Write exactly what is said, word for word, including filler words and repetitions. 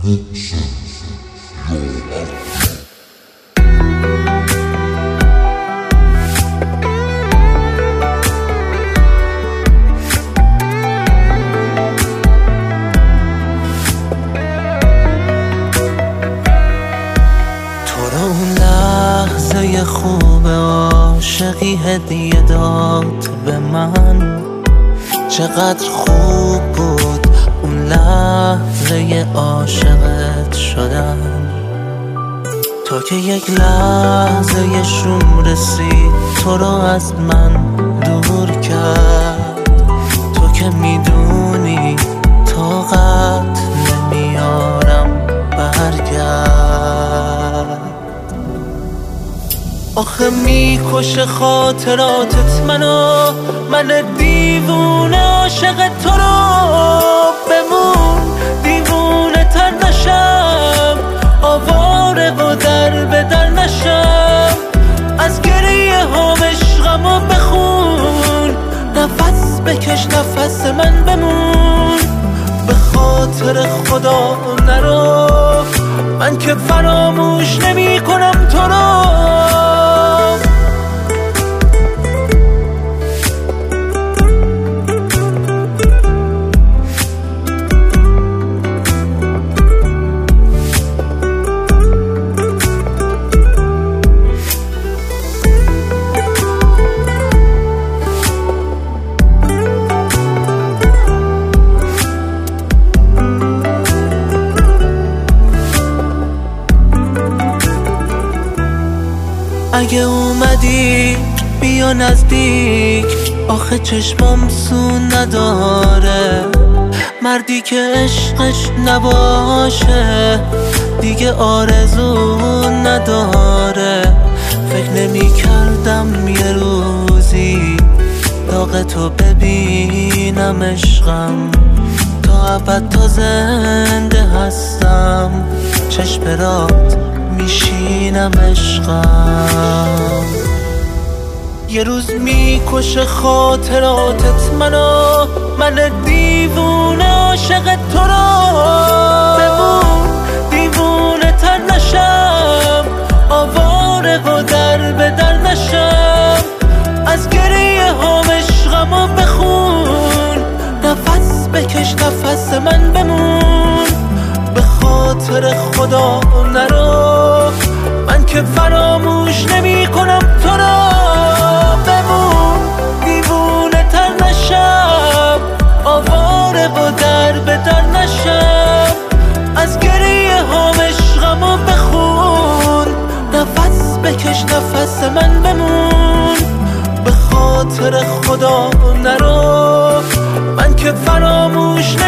خوب عاشقی هدیه داد به من، چقدر خوب بود اون لحظه عاشقت شدن. تا که یک لحظه شوم رسید تو رو از من دور کرد. تو که میدونی طاقت نمیارم برگرد. آخه میکشه خاطراتت منو، من دیوونه عاشق تو رو. بمون دیوونه تر نشم، آواره و در به در نشم. از گریه ها عشقمو بخون، نفس بکش نفس من بمون. به خاطر خدا نرو، من که فراموش نمی کنم تو رو. اگه اومدی بیا نزدیک، آخه چشمام سو نداره. مردی که عشقش نباشه دیگه آرزو نداره. فکر نمی کردم یه روزی داغ تو ببینم عشقم. تا ابد تا زنده هستم چشم برات میشینم عشقم. یه روز میکشه خاطراتت منو، من دیوونه عاشق تو رو. بمون دیوونه تر نشم، آواره و در به در نشم. از گریه ها عشقمو بخون، نفس بکش نفس من بمون. به خاطر خدا نرو، من که فراموش نمی کنم تو رو. بمون دیوونه تر نشم، آواره و در به در نشم. از گریه ها عشقمو بخون، نفس بکش نفس من بمون. به خاطر خدا نرو، من که فراموش نمی